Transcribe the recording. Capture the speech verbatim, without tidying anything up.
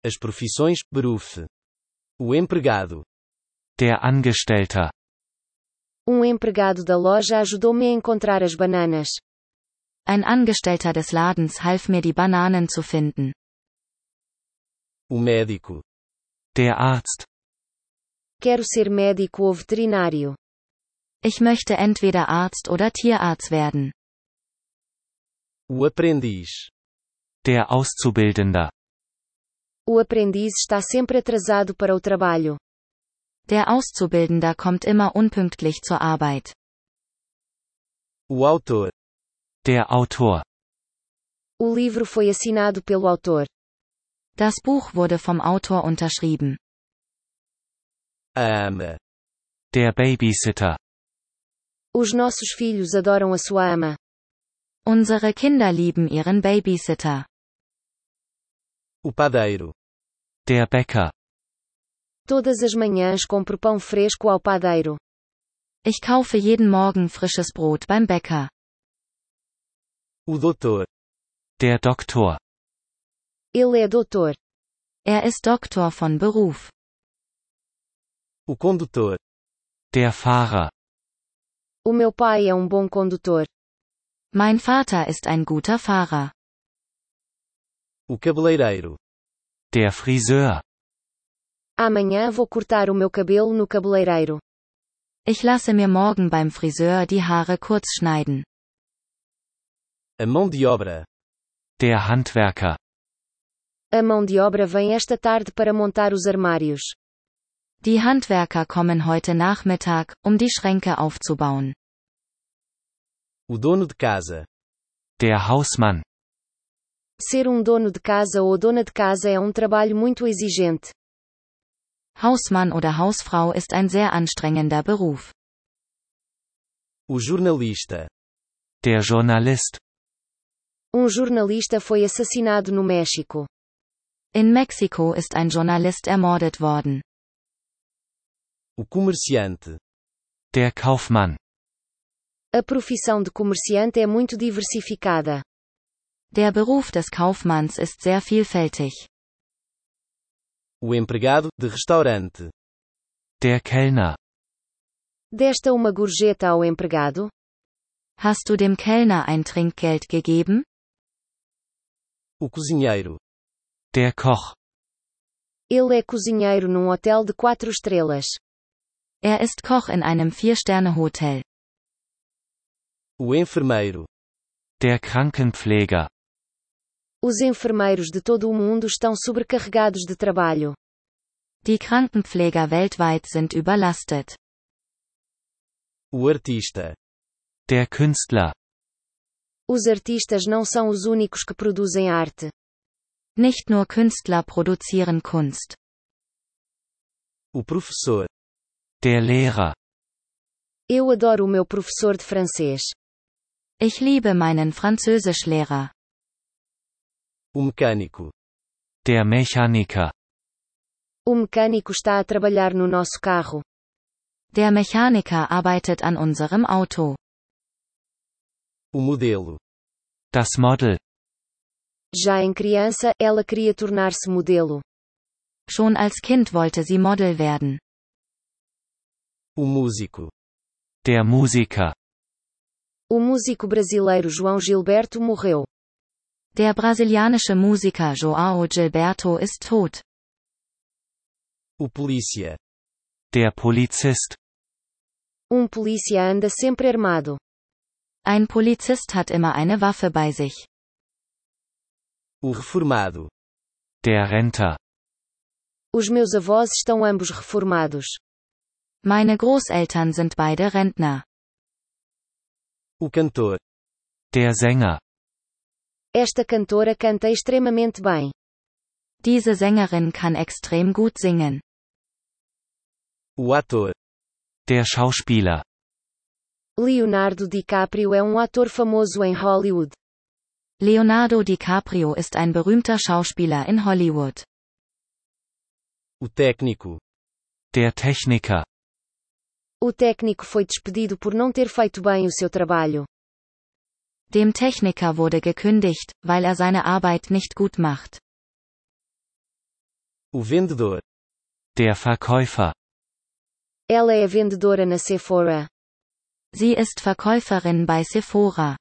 As profissões, Beruf. O empregado. Der Angestellter. Um empregado da loja ajudou-me a encontrar as bananas. Ein Angestellter des Ladens half mir die Bananen zu finden. O médico. Der Arzt. Quero ser médico ou veterinário. Ich möchte entweder Arzt oder Tierarzt werden. O aprendiz. Der Auszubildender. O aprendiz está sempre atrasado para o trabalho. Der Auszubildender kommt immer unpünktlich zur Arbeit. O autor. Der Autor. O livro foi assinado pelo autor. Das Buch wurde vom Autor unterschrieben. A ama. Der Babysitter. Os nossos filhos adoram a sua ama. Unsere Kinder lieben ihren Babysitter. O padeiro. Der Bäcker. Todas as manhãs compro pão fresco ao padeiro. Ich kaufe jeden Morgen frisches Brot beim Bäcker. O doutor. Der Doktor. Ele é doutor. Er ist Doktor von Beruf. O condutor. Der Fahrer. O meu pai é um bom condutor. Mein Vater ist ein guter Fahrer. O cabeleireiro. Der Friseur. Amanhã vou cortar o meu cabelo no cabeleireiro. Ich lasse mir morgen beim Friseur die Haare kurz schneiden. A mão de obra. Der Handwerker. A mão de obra vem esta tarde para montar os armários. Die Handwerker kommen heute Nachmittag, um die Schränke aufzubauen. O dono de casa. Der Hausmann. Ser um dono de casa ou dona de casa é um trabalho muito exigente. Hausmann oder Hausfrau ist ein sehr anstrengender Beruf. O jornalista. Der Journalist. Um jornalista foi assassinado no México. In Mexiko ist ein Journalist ermordet worden. O comerciante. Der Kaufmann. A profissão de comerciante é muito diversificada. Der Beruf des Kaufmanns ist sehr vielfältig. O empregado, de restaurante. Der Kellner. Deste uma gorjeta ao empregado? Hast du dem Kellner ein Trinkgeld gegeben? O cozinheiro. Der Koch. Ele é cozinheiro num hotel de quatro estrelas. Er ist Koch in einem Vier-Sterne-Hotel. O enfermeiro. Der Krankenpfleger. Os enfermeiros de todo o mundo estão sobrecarregados de trabalho. Die Krankenpfleger weltweit sind überlastet. O artista. Der Künstler. Os artistas não são os únicos que produzem arte. Nicht nur Künstler produzieren Kunst. O professor. Der Lehrer. Eu adoro o meu professor de francês. Ich liebe meinen Französischlehrer. O mecânico. Der Mechaniker. O mecânico está a trabalhar no nosso carro. Der Mechaniker arbeitet an unserem Auto. O modelo. Das Model. Já em criança, ela queria tornar-se modelo. Schon als Kind wollte sie Model werden. O músico. Der Musiker. O músico brasileiro João Gilberto morreu. Der brasilianische Musiker João Gilberto ist tot. O polícia. Der Polizist. Um polícia anda sempre armado. Ein Polizist hat immer eine Waffe bei sich. O reformado. Der Rentner. Os meus avós estão ambos reformados. Meine Großeltern sind beide Rentner. O cantor. Der Sänger. Esta cantora canta extremamente bem. Diese Sängerin kann extrem gut singen. O ator. Der Schauspieler. Leonardo DiCaprio é um ator famoso em Hollywood. Leonardo DiCaprio ist ein berühmter Schauspieler in Hollywood. O técnico. Der Techniker. O técnico foi despedido por não ter feito bem o seu trabalho. Dem Techniker wurde gekündigt, weil er seine Arbeit nicht gut macht. O vendedor. Der Verkäufer. Ela é vendedora na Sephora. Sie ist Verkäuferin bei Sephora.